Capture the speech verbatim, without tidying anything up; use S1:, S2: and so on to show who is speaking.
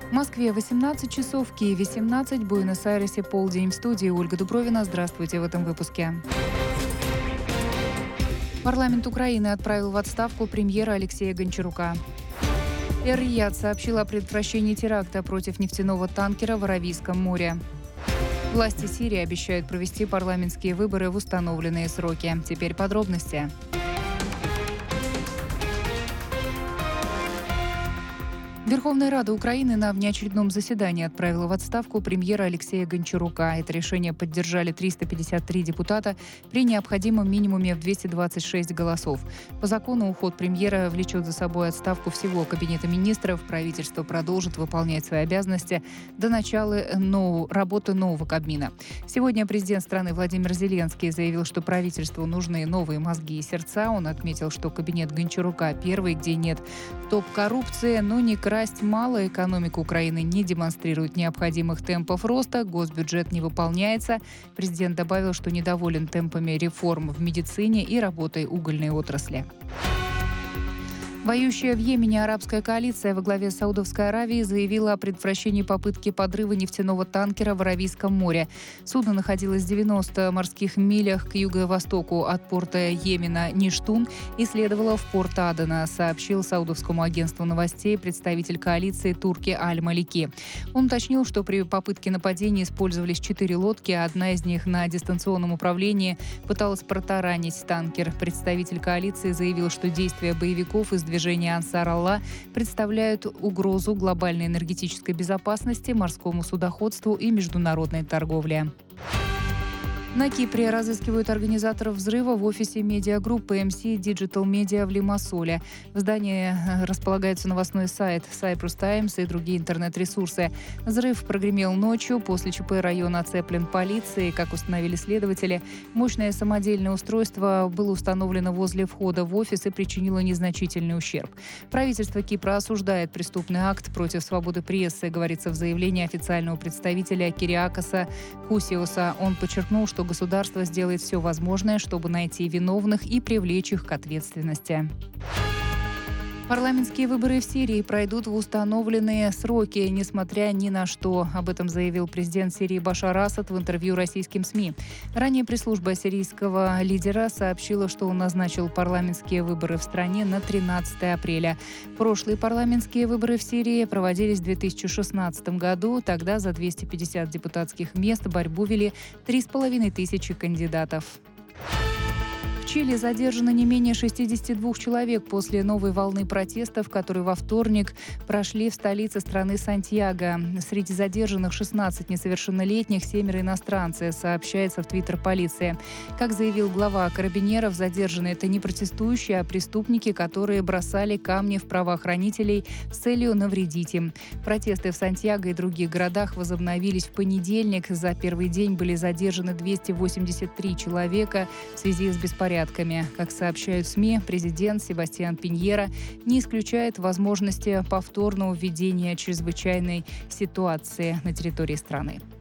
S1: В Москве восемнадцать часов, в Киеве семнадцать, в Буэнос-Айресе полдень. В студии Ольга Дубровина. Здравствуйте в этом выпуске. Парламент Украины отправил в отставку премьера Алексея Гончарука. Эр-Рияд сообщил о предотвращении теракта против нефтяного танкера в Аравийском море. Власти Сирии обещают провести парламентские выборы в установленные сроки. Теперь подробности. Верховная Рада Украины на внеочередном заседании отправила в отставку премьера Алексея Гончарука. Это решение поддержали триста пятьдесят три депутата при необходимом минимуме в двести двадцать шесть голосов. По закону уход премьера влечет за собой отставку всего Кабинета министров. Правительство продолжит выполнять свои обязанности до начала нового, работы нового Кабмина. Сегодня президент страны Владимир Зеленский заявил, что правительству нужны новые мозги и сердца. Он отметил, что кабинет Гончарука первый, где нет топ-коррупции, но не красть мало, экономика Украины не демонстрирует необходимых темпов роста, госбюджет не выполняется. Президент добавил, что недоволен темпами реформ в медицине и работой угольной отрасли. Воюющая в Йемене арабская коалиция во главе с Саудовской Аравией заявила о предотвращении попытки подрыва нефтяного танкера в Аравийском море. Судно находилось в девяноста морских милях к юго-востоку от порта Йемена Ништун и следовало в порт Адена, сообщил саудовскому агентству новостей представитель коалиции турки Аль-Малики. Он уточнил, что при попытке нападения использовались четыре лодки, а одна из них на дистанционном управлении пыталась протаранить танкер. Представитель коалиции заявил, что действия боевиков из движения «Ансар-Аллах» представляют угрозу глобальной энергетической безопасности, морскому судоходству и международной торговле. На Кипре разыскивают организаторов взрыва в офисе медиагруппы эм си Digital Media в Лимассоле. В здании располагается новостной сайт Cyprus Times и другие интернет-ресурсы. Взрыв прогремел ночью. После ЧП район оцеплен полицией. Как установили следователи, мощное самодельное устройство было установлено возле входа в офис и причинило незначительный ущерб. Правительство Кипра осуждает преступный акт против свободы прессы, говорится в заявлении официального представителя Кириакоса Хусиоса. Он подчеркнул, что государство сделает все возможное, чтобы найти виновных и привлечь их к ответственности. Парламентские выборы в Сирии пройдут в установленные сроки, несмотря ни на что. Об этом заявил президент Сирии Башар Асад в интервью российским СМИ. Ранее пресс-служба сирийского лидера сообщила, что он назначил парламентские выборы в стране на тринадцатое апреля. Прошлые парламентские выборы в Сирии проводились в две тысячи шестнадцатом году. Тогда за двести пятьдесят депутатских мест борьбу вели три с половиной тысячи кандидатов. В Чили задержано не менее шестидесяти двух человек после новой волны протестов, которые во вторник прошли в столице страны Сантьяго. Среди задержанных шестнадцать несовершеннолетних, семеро иностранцы, сообщается в твиттер полиции. Как заявил глава карабинеров, задержаны это не протестующие, а преступники, которые бросали камни в правоохранителей с целью навредить им. Протесты в Сантьяго и других городах возобновились в понедельник. За первый день были задержаны двести восемьдесят три человека в связи с беспорядками. Как сообщают СМИ, президент Себастьян Пиньера не исключает возможности повторного введения чрезвычайной ситуации на территории страны.